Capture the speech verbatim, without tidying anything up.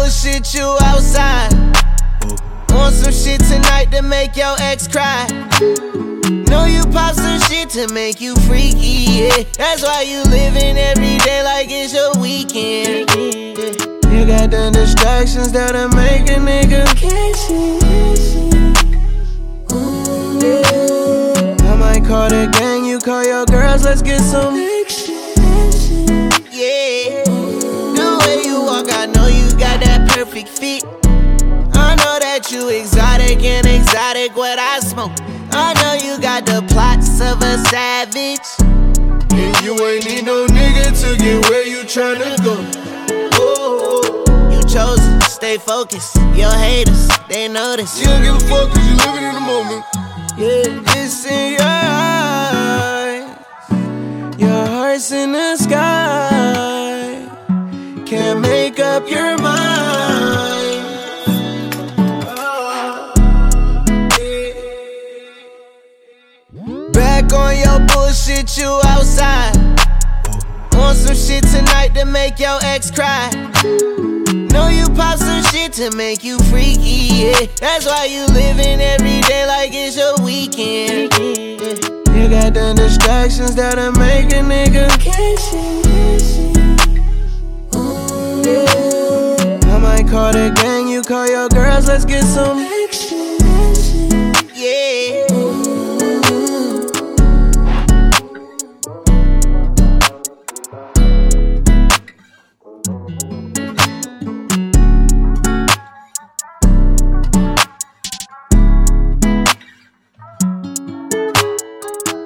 bullshit you outside. Want some shit tonight to make your ex cry. Know you pop some shit to make you freaky, yeah. That's why you living every day like it's your weekend, yeah. You got the distractions that'll make a nigga catchy. I might call the gang, you call your girls, let's get some action. Yeah, the way you walk, I know you got that perfect fit. I know that you exotic and exotic what I smoke. I know you got the plots of a savage. And you ain't need no nigga to get where you tryna go. Oh, you chose to stay focused. Your haters, they notice. You don't give a fuck cause you living in the moment. Yeah, it's in your eyes. Your heart's in the sky. Can't make up your mind. Back on your bullshit, you outside. Want some shit tonight to make your ex cry. Know you pop some shit to make you freaky, yeah. That's why you living every day like it's your weekend, yeah. You got the distractions that'll make a nigga catchy. I might call the gang, you call your girls, let's get some